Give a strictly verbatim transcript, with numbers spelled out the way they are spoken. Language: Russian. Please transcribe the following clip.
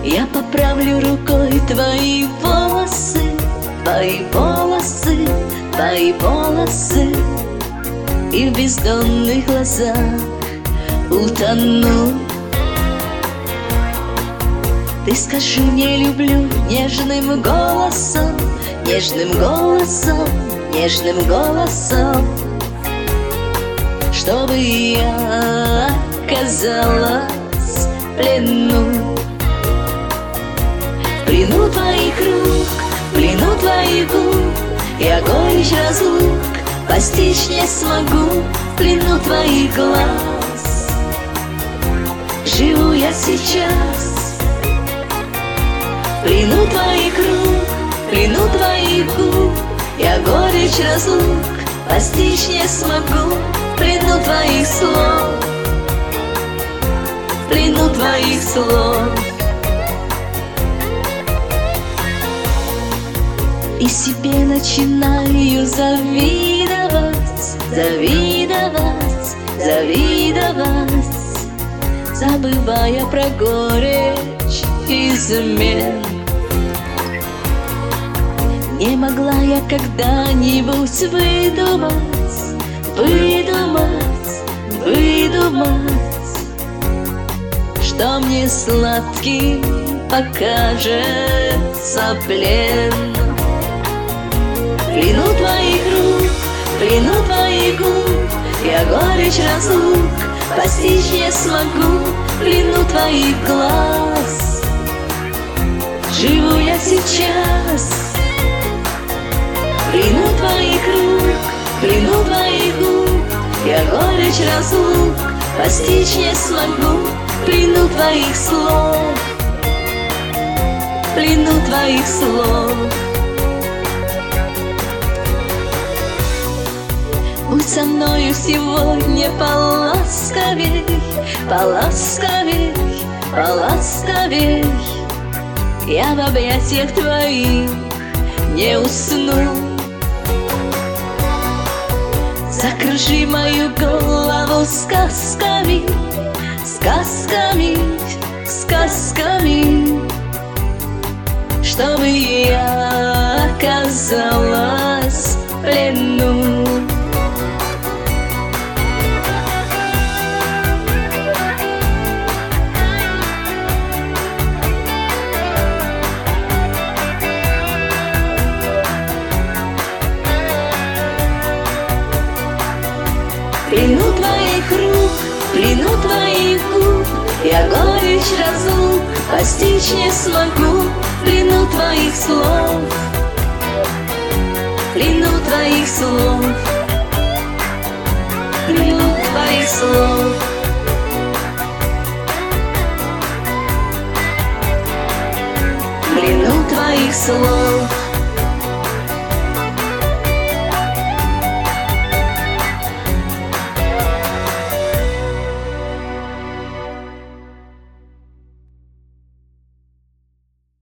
Я поправлю рукой твои волосы, твои волосы, твои волосы, и в бездонных глазах утону. Ты скажи, не люблю нежным голосом, нежным голосом, нежным голосом, чтобы я оказалась в плену. В плену твоих рук, в плену твоих губ, я горечь разлук постичь не смогу. В плену твоих глаз живу я сейчас. В плену твоих рук, в плену твоих губ, я горечь разлук постичь не смогу. В плену твоих слов, в плену твоих слов. И себе начинаю завидовать, завидовать, завидовать, забывая про горечь измен. Не могла я когда-нибудь выдумать, выдумать, выдумать, что мне сладким покажется плен. В плену твоих рук, в плену твоих губ, я горечь разлук постичь не смогу. В плену твоих глаз живу я сейчас. В плену твоих рук, в плену твоих губ, я горечь разлук постичь не смогу. В плену твоих слов, в плену твоих слов. Будь со мною сегодня поласковей, поласковей, поласковей, я в объятиях твоих не усну. Закружи мою голову сказками, сказками, сказками, чтобы я оказалась в плену. В плену твоих рук, в плену твоих губ, я горечь разлук постичь не смогу. В плену твоих слов, в плену твоих слов, в плену твоих слов. В плену твоих слов.